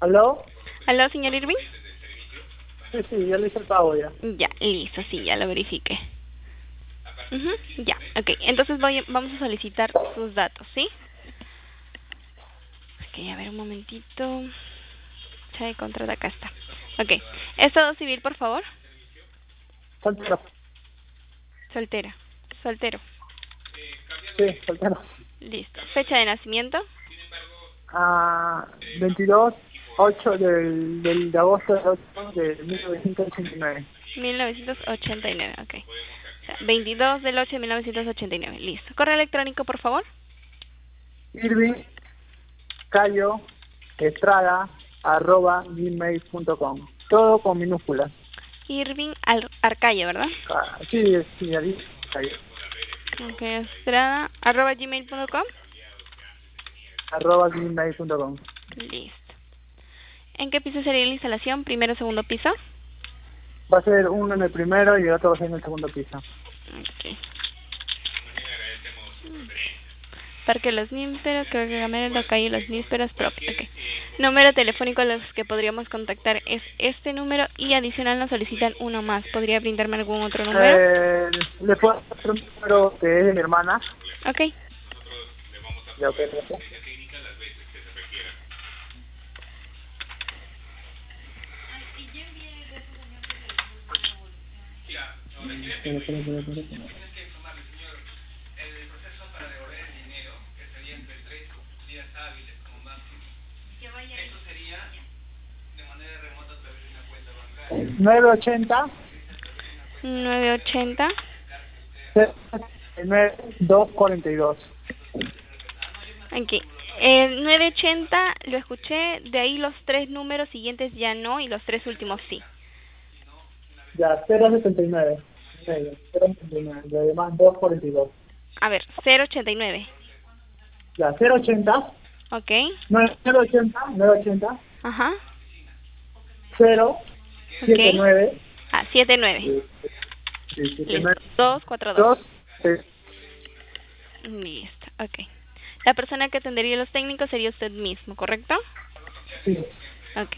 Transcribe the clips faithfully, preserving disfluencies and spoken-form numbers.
¿Aló? ¿Aló, señor Irving? Sí, sí, ya le hice el pago ya. Ya, listo, sí, ya lo verifiqué. Uh-huh, ya, ok. Entonces voy, vamos a solicitar sus datos, ¿sí? Ok, a ver un momentito. Fecha de contrato, acá está. Ok. ¿Estado civil, por favor? Soltero. Soltera. Soltero. Sí, soltero. Listo. ¿Fecha de nacimiento? Ah, veintidós, ocho del, del de agosto del ocho de mil novecientos ochenta y nueve. mil novecientos ochenta y nueve, ok. O sea, veintidós del ocho de mil novecientos ochenta y nueve, listo. ¿Correo electrónico, por favor? Irving Cayo Estrada arroba gmail punto com. Todo con minúsculas. Irving Al Arcayo, ¿verdad? Ah, sí, sí, ahí, Cayo. Ok, Estrada, arroba gmail punto com. Arroba gmail punto com. Listo. ¿En qué piso sería la instalación? ¿Primero o segundo piso? Va a ser uno en el primero y el otro va a ser en el segundo piso. Ok. Parque Los Nísperos, creo que en la calle Los Nísperos propio. Okay. Número telefónico a los que podríamos contactar es este número y adicional nos solicitan uno más. ¿Podría brindarme algún otro número? Eh, ¿Le puedo hacer un número que es de mi hermana? Ok. Ya, ok, gracias. Espera, espera, espera, espera, espera. nueve ochenta nueve ochenta. nueve dos cuarenta y dos. Aquí. Eh, nueve ochenta lo escuché, de ahí los tres números siguientes ya no y los tres últimos sí. Ya, cero setenta y nueve. cero setenta y nueve. Y además dos cuarenta y dos. A ver, cero ochenta y nueve. Ya, cero ochenta. Ok. cero ochenta, nueve ochenta. Ajá. cero setenta y Ok. nueve. Ah, siete nueve. Sí, Listo. setenta y nueve. dos cuatro dos. dos. Listo, ok. La persona que atendería a los técnicos sería usted mismo, ¿correcto? Sí. Ok.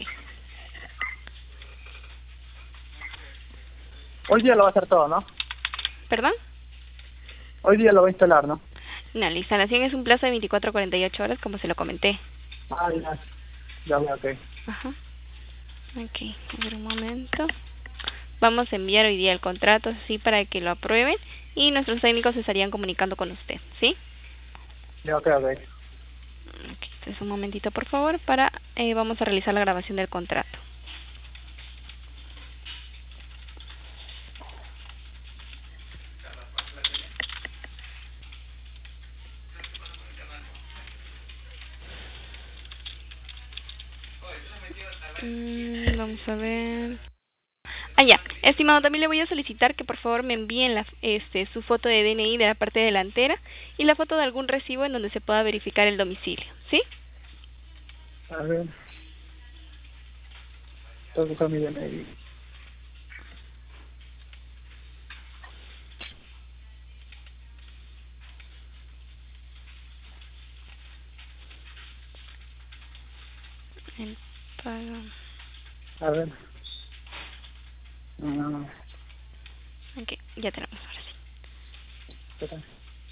Hoy día lo va a hacer todo, ¿no? ¿Perdón? Hoy día lo va a instalar, ¿no? No, la instalación es un plazo de veinticuatro a cuarenta y ocho horas, como se lo comenté. Ah, ya. Ya, ya, ok. Ajá. Ok, a ver un momento. Vamos a enviar hoy día el contrato, así para que lo aprueben y nuestros técnicos se estarían comunicando con usted, ¿sí? Ya, ok, ok. Ok, entonces un momentito, por favor, para eh, vamos a realizar la grabación del contrato. Mm, vamos a ver. Ah, ya. Estimado, también le voy a solicitar que por favor me envíen la, este, su foto de D N I de la parte delantera y la foto de algún recibo en donde se pueda verificar el domicilio, ¿sí? A ver. Tengo que buscar mi D N I. El pago. A ver. Ah, Ok, ya tenemos ahora sí. espera.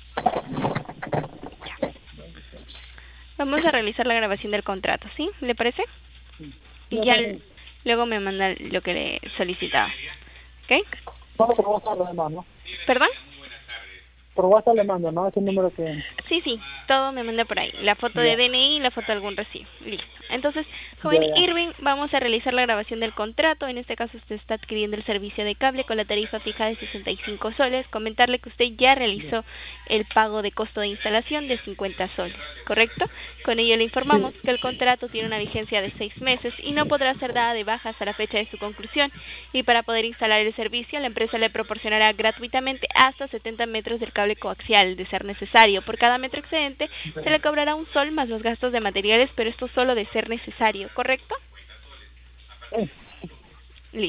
Ya. Vamos a realizar la grabación del contrato, ¿sí? ¿Le parece? Sí. Y Ya, ya está l- bien. luego me manda lo que le solicitaba. ¿Ok? Solo por WhatsApp le mando, ¿no? ¿Perdón? Por WhatsApp le mando, ¿no? Ese número que... Sí, sí, todo me manda por ahí. La foto de Ya. D N I y la foto de algún recibo. Listo. Entonces, Ya, joven ya. Irving, vamos a realizar la grabación del contrato. En este caso, usted está adquiriendo el servicio de cable con la tarifa fija de sesenta y cinco soles. Comentarle que usted ya Ya. realizó el pago de costo de instalación de cincuenta soles, ¿correcto? Con ello le informamos Sí. que el contrato tiene una vigencia de seis meses y no podrá ser dada de baja hasta la fecha de su conclusión. Y para poder instalar el servicio, la empresa le proporcionará gratuitamente hasta setenta metros del cable coaxial, de ser necesario. Por cada metro excedente se le cobrará un sol más los gastos de materiales, pero esto solo de ser necesario, ¿correcto? Sí. Listo.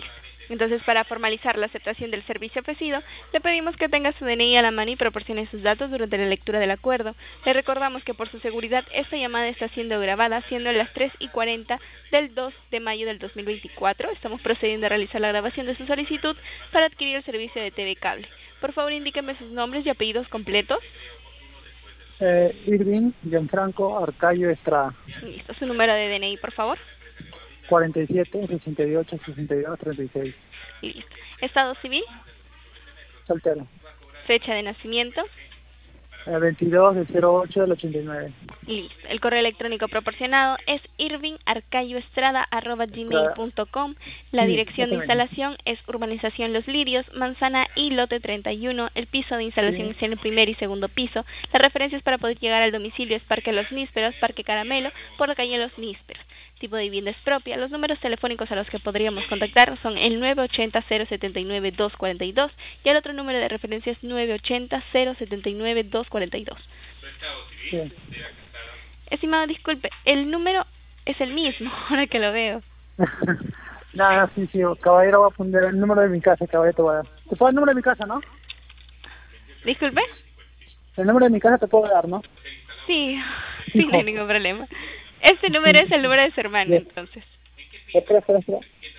Entonces, para formalizar la aceptación del servicio ofrecido, le pedimos que tenga su D N I a la mano y proporcione sus datos durante la lectura del acuerdo. Le recordamos que por su seguridad esta llamada está siendo grabada, siendo las tres y cuarenta del dos de mayo del dos mil veinticuatro. Estamos procediendo a realizar la grabación de su solicitud para adquirir el servicio de T V Cable. Por favor, indíqueme sus nombres y apellidos completos. Eh, Irving Gianfranco Arcayo Estrada. Listo, su número de D N I, por favor. cuarenta y siete, sesenta y ocho, sesenta y dos, treinta y seis. Listo. Estado civil. Soltero. Fecha de nacimiento. Eh, veintidós de cero ocho del ochenta y nueve. Listo. El correo electrónico proporcionado es irving arcayo estrada arroba gmail punto com. La Sí, dirección de exactamente. instalación es Urbanización Los Lirios, Manzana y Lote treinta y uno. El piso de instalación Sí. es en el primer y segundo piso. Las referencias para poder llegar al domicilio es Parque Los Nísperos, Parque Caramelo, por la calle Los Nísperos. Tipo de vivienda es propia. Los números telefónicos a los que podríamos contactar son el nueve ochenta, cero setenta y nueve, dos cuarenta y dos y el otro número de referencia es nueve ochenta, cero setenta y nueve, dos cuarenta y dos. Sí. Estimado, disculpe, el número es el mismo, ahora que lo veo. Nada, sí, sí, caballero, voy a poner el número de mi casa, caballero, te voy a dar. Te puedo dar el número de mi casa, ¿no? Disculpe. El número de mi casa te puedo dar, ¿no? Sí, sí, no hay ningún problema. Este número es el número de su hermano, Bien. entonces. Espera, espera, espera.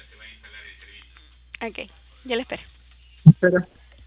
Ok, yo le espero. Espera.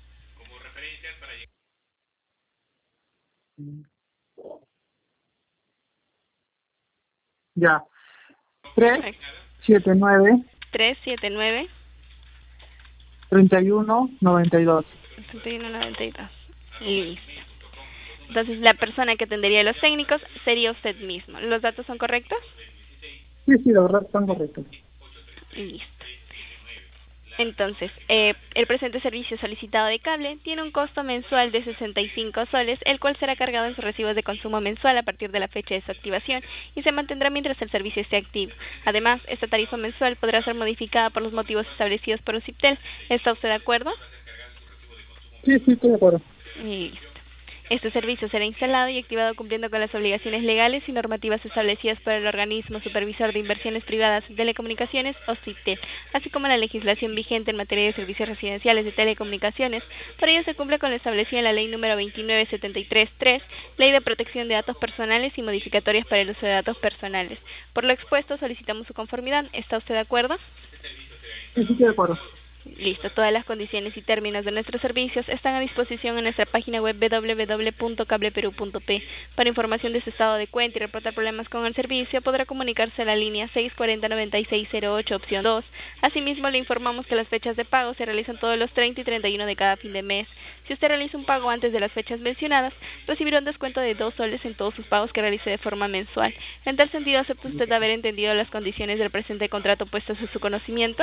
Ya. tres, siete, nueve, tres siete nueve, treinta y uno, noventa y dos. treinta y uno noventa y dos. Listo. Entonces, la persona que atendería a los técnicos sería usted mismo. ¿Los datos son correctos? Sí, sí, la verdad están correctos. Listo. Entonces, eh, el presente servicio solicitado de cable tiene un costo mensual de sesenta y cinco soles, el cual será cargado en sus recibos de consumo mensual a partir de la fecha de su activación y se mantendrá mientras el servicio esté activo. Además, esta tarifa mensual podrá ser modificada por los motivos establecidos por UCIPTEL. ¿Está usted de acuerdo? Sí, sí, estoy de acuerdo. Listo. Este servicio será instalado y activado cumpliendo con las obligaciones legales y normativas establecidas por el organismo supervisor de inversiones privadas de telecomunicaciones, OCIPTEL, así como la legislación vigente en materia de servicios residenciales de telecomunicaciones. Por ello se cumple con lo establecido en la Ley número veintinueve setenta y tres tres, Ley de Protección de Datos Personales y modificatorias para el uso de datos personales. Por lo expuesto, solicitamos su conformidad. ¿Está usted de acuerdo? Sí, sí, estoy de acuerdo. Listo, todas las condiciones y términos de nuestros servicios están a disposición en nuestra página web doble u doble u doble u punto cableperú punto pe. Para información de su estado de cuenta y reportar problemas con el servicio, podrá comunicarse a la línea seis cuatro cero, nueve seis cero ocho, opción dos. Asimismo, le informamos que las fechas de pago se realizan todos los treinta y treinta y uno de cada fin de mes. Si usted realiza un pago antes de las fechas mencionadas, recibirá un descuento de dos soles en todos sus pagos que realice de forma mensual. En tal sentido, ¿acepta usted haber entendido las condiciones del presente contrato puestas a su conocimiento?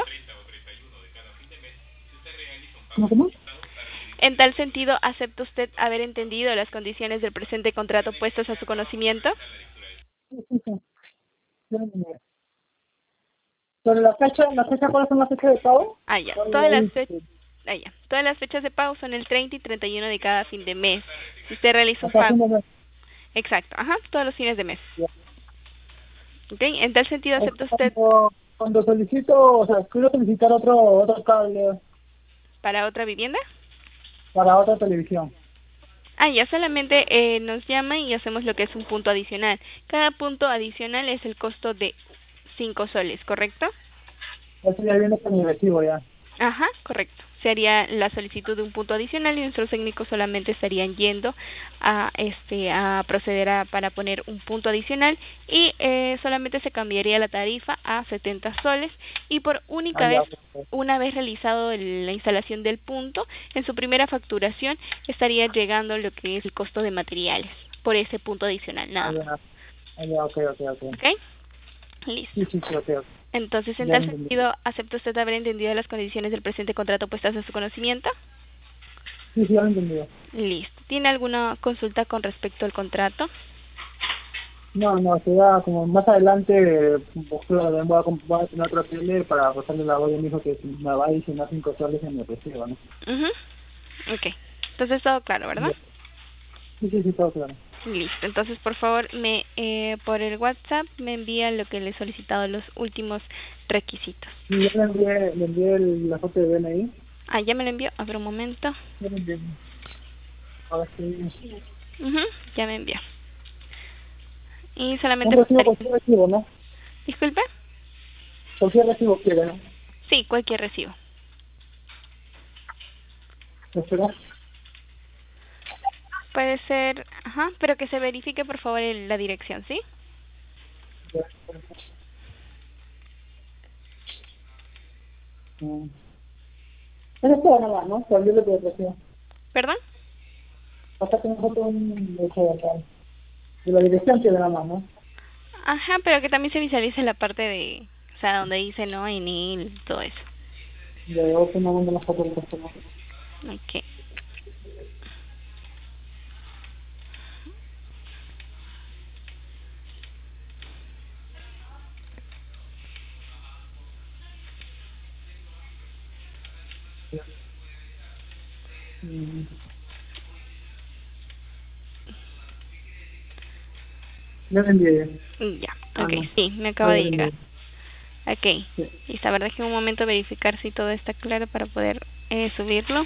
¿Cómo, cómo? En tal sentido, ¿acepta usted haber entendido las condiciones del presente contrato puestas a su conocimiento? Sí, sí, sí. Yo no entendí. Sobre la fecha, ¿la fecha cuáles son las fechas de pago? Ah, ya. ¿Cuál Todas las, es? fe ah, ya. Todas las fechas de pago son el treinta y treinta y uno de cada fin de mes. Si usted realiza un Hasta fin pago... de mes. Exacto, ajá, todos los fines de mes. Ya. ¿Ok? En tal sentido, ¿acepta usted Cuando, cuando solicito, o sea, quiero solicitar otro, otro cable para otra vivienda? para otra televisión. Ah, ya solamente eh, nos llaman y hacemos lo que es un punto adicional. Cada punto adicional es el costo de cinco soles, ¿correcto? Eso ya viene con mi recibo ya. Ajá, correcto. Se haría la solicitud de un punto adicional y nuestros técnicos solamente estarían yendo a este a proceder a, para poner un punto adicional y eh, solamente se cambiaría la tarifa a setenta soles y por única Ah, ya, vez, perfecto. una vez realizado el, la instalación del punto, en su primera facturación estaría llegando lo que es el costo de materiales por ese punto adicional, nada Ah, más. ya. Ah, ya, ok, ok, ok. ¿Ok? Listo. Sí, sí, sí, ok, ok. Entonces, en Ya tal lo entendí. sentido, ¿acepta usted haber entendido las condiciones del presente contrato puestas a su conocimiento? Sí, sí, ya lo entendí. Listo. ¿Tiene alguna consulta con respecto al contrato? No, no, será como más adelante, pues, claro, voy a, comp- voy a tener otra tele para pasarle la voz a mi hijo que me va a adicionar cinco soles en mi recibo, ¿no? Mhm. Ok. Entonces, todo claro, ¿verdad? Ya. Sí, sí, sí, todo claro. Listo, entonces por favor me eh, por el WhatsApp me envía lo que le he solicitado, los últimos requisitos. Y yo le envié, le envié el- la foto de D N I. Ah, ya me lo envió, a ver un momento. Ya le envié. Ahora sí. Ujú, ya me envió. Y Un solamente recibo, faltaría... cualquier recibo, ¿no? Disculpe. Cualquier recibo quiere, ¿no? Sí, cualquier recibo. ¿Espera? Puede ser, ajá, pero que se verifique por favor el- la dirección, ¿sí? Ya, espera. Mm. Eso es todo nada más, ¿no? Cualquier lo que recibo. ¿Perdón? Hasta que nosotros un hecho de acá. De la dirección quiere nada más, ¿no? Ajá, pero que también se visualice la parte de, o sea, donde dice, ¿no? En él, todo eso. De otro no mando la foto del customer. Ok. Mm. Ya le envié. Ya, Ah, ok, no. sí, me Ah, acaba ya de le llegar. envié. Ok, Sí. listo, a ver, déjeme un momento verificar si todo está claro para poder eh, subirlo.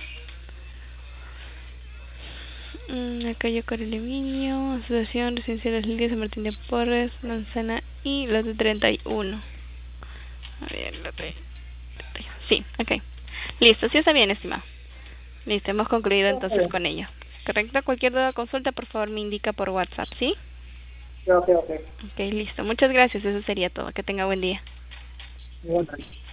Mm, la calle Corelevinio, Asociación Residencial Las Lilias, San Martín de Porres, Manzana y lote treinta y uno. A ver, lote... Sí, ok. Listo, sí está bien, estimado. Listo, hemos concluido Ah, está entonces bien. con ello. ¿Correcto? Cualquier duda o consulta, por favor, me indica por WhatsApp, ¿sí? Ya, ok, ok. Ok, listo. Muchas gracias, eso sería todo. Que tenga buen día. Bueno.